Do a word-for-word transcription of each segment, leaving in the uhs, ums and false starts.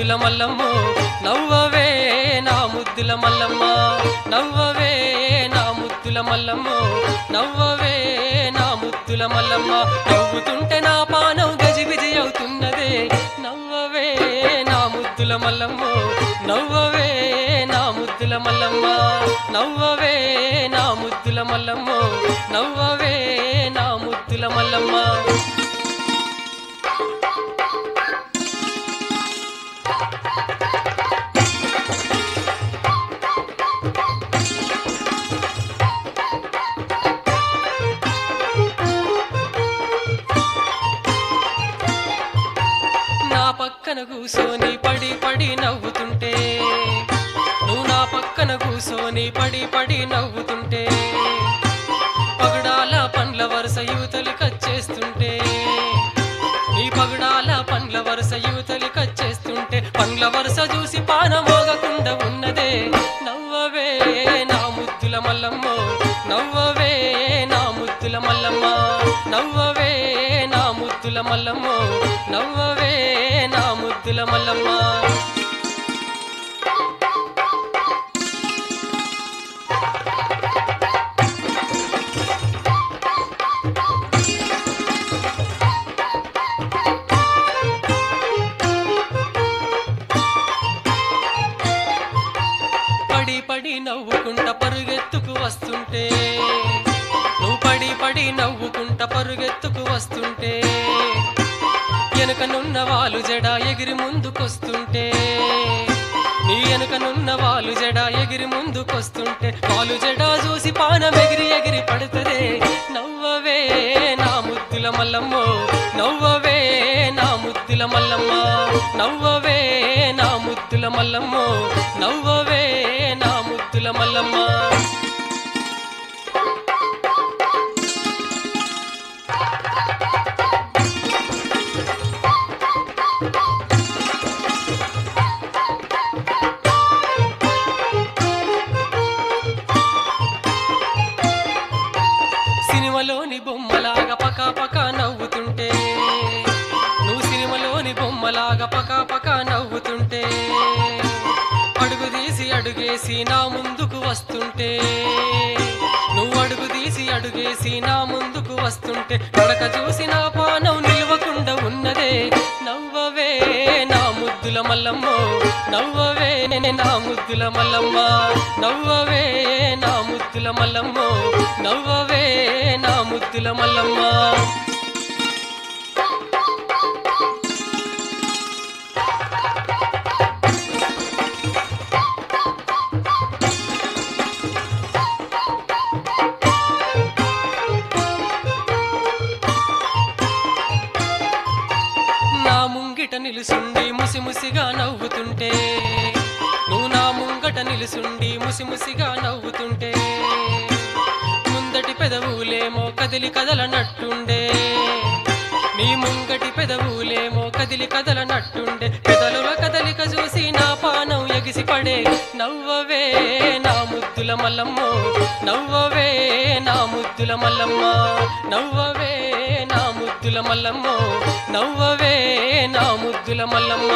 ముద్దుల మల్లమ్మో నవ్వవే నా ముద్దుల మల్లమ్మ నవ్వవే నా ముద్దుల మల్లమ్మో నవ్వవే నా ముద్దుల మల్లమ్మ నవ్వుతుంటే నా పానం గజిబిజి అవుతున్నదే నవ్వవే నా ముద్దుల మల్లమ్మో నవ్వవే నా ముద్దుల మల్లమ్మ నవ్వవే నా ముద్దుల మల్లమ్మో నవ్వవే నా ముద్దుల మల్లమ్మ పక్కన కూసోని పడి పడి నవ్వుతుంటే నువ్వు నా పక్కన కూసోని పడి పడి నవ్వుతుంటే పగడాల పండ్ల వరుస యువతలు కచ్చేస్తుంటే నీ పగడాల పండ్ల వరుస యువతలు కచ్చేస్తుంటే పండ్ల వరుస చూసి పానమోగకుండా ఉన్నదే నవ్వవే నా ముద్దుల మల్లమ్మో నవ్వవే నా ముద్దుల మల్లమ్మ నవ్వవే నా ముద్దుల మల్లమ్మో నవ్వవే నా ముద్దుల మల్లమ్మ పడి పడి నవ్వుకుంట పరుగెత్తుకు వస్తుంటే నువ్వు పడి పడి నవ్వుకుంట పరుగెత్తుకు వస్తుంటే ఎనకనున్న వాళ్ళు జడ ఎగిరి ముందుకొస్తుంటే నీ ఎనకనున్న వాళ్ళు జడ ఎగిరి ముందుకొస్తుంటే వాళ్ళు జడ చూసి పానం ఎగిరి ఎగిరి పడుతుందే నవ్వవే నా ముద్దుల మల్లమ్మో నవ్వవే నా ముద్దుల మల్లమ్మ నవ్వవే నా ముద్దుల మల్లమ్మో నవ్వవే నా ముద్దుల మల్లమ్మ సినిమాలోని బొమ్మలాగా పకా పకా నవ్వుతుంటే నువ్వు సినిమాలోని బొమ్మలాగా పకా పకా నవ్వుతుంటే అడుగు తీసి అడుగేసి నా ముందుకు వస్తుంటే నువ్వు అడుగు తీసి అడుగేసి నా ముందుకు వస్తుంటే నడక చూసి నా పానం నిలవకుండా ఉన్నదే నవ్వవే నా ముద్దుల మల్లమ్మో నవ్వవే నా ముద్దుల మల్లమ్మ నవ్వవే నా ముద్దుల మల్లమ్మో నవ్వవే నా ముద్దుల మల్లమ్మ నా ముంగిట నిలుసుండి ముసి ముసిగా నవ్వుతుంటే నువ్వు నా ముంగట నిలుసుండి ముసి ముసిగా నవ్వుతుంటే ముందటి పెదవులేమో కదిలి కదలనట్టుండే నీ ముంగటి పెదవులేమో కదిలి కదలనట్టుండే పెదలుల కదలిక చూసి నా పానం ఎగిసిపడే నవ్వవే నా ముద్దుల మల్లమ్మో నవ్వవే నా ముద్దుల మల్లమ్మ నవ్వవే నా ముద్దుల మల్లమ్మో నవ్వవే నా ముద్దుల మల్లమ్మ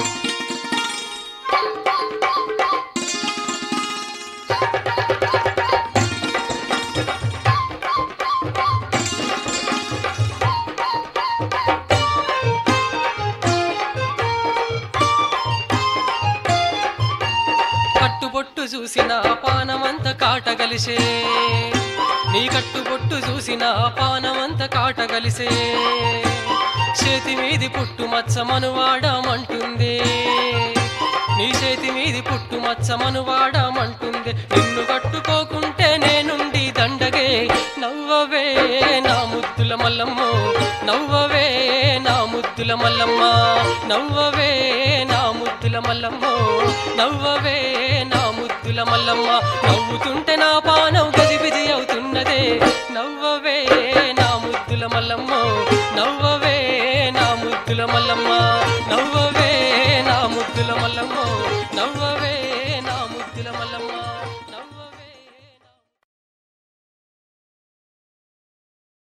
కట్టుబొట్టు చూసిన పానమంత కాటగలిసే నీ కట్టుబొట్టు చూసిన పానమంత కాటగలిసే చేతి మీది పుట్టు మచ్చ మనువాడమంటుంది నీ చేతి మీది పుట్టు మచ్చ మనువాడమంటుంది నిన్ను కట్టుకోకుంటే నేనుండి దండగే నవ్వవే నా ముద్దుల మల్లమ్మో నవ్వవే నా ముద్దుల మల్లమ్మ నవ్వవే నా ముద్దుల మల్లమ్మో నవ్వవే నా ముద్దుల మల్లమ్మ నవ్వుతుంటే నా పానం గజిబిజి అవుతున్నదే నవ్వవే నా ముద్దుల మల్లమ్మో నవ్వవే నా ముద్దుల మల్లమ్మ నవ్వవే నా ముద్దుల మల్లమ్మో నవ్వవే